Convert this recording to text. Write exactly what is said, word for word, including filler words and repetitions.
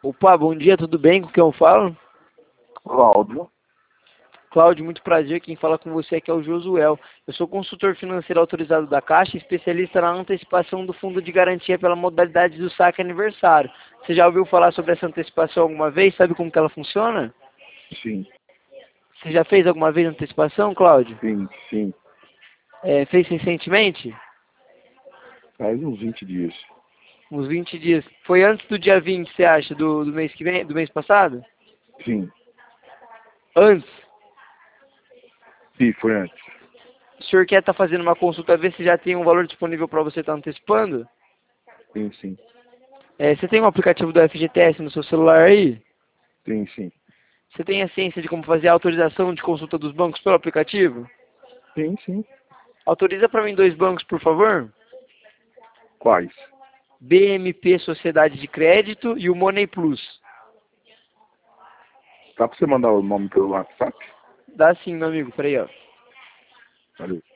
Opa, bom dia, tudo bem? Com quem eu falo? Cláudio. Cláudio, muito prazer. Quem fala com você aqui é o Josuel. Eu sou consultor financeiro autorizado da Caixa, especialista na antecipação do fundo de garantia pela modalidade do saque aniversário. Você já ouviu falar sobre essa antecipação alguma vez? Sabe como que ela funciona? Sim, Você já fez alguma vez antecipação, Cláudio? sim, sim. É, fez recentemente? Faz uns vinte dias. Uns vinte dias. Foi antes do dia vinte, você acha, do, do mês que vem, do mês passado? Sim. Antes. Sim, foi antes. O senhor quer estar fazendo uma consulta, ver se já tem um valor disponível para você estar antecipando? Sim, sim. É, você tem um aplicativo do F G T S no seu celular aí? Sim, sim. Você tem a ciência de como fazer a autorização de consulta dos bancos pelo aplicativo? Sim, sim. Autoriza para mim dois bancos, por favor. Quais? B M P Sociedade de Crédito e o Money Plus. Dá pra você mandar o nome pelo WhatsApp? Dá sim, meu amigo. Peraí, ó. Valeu.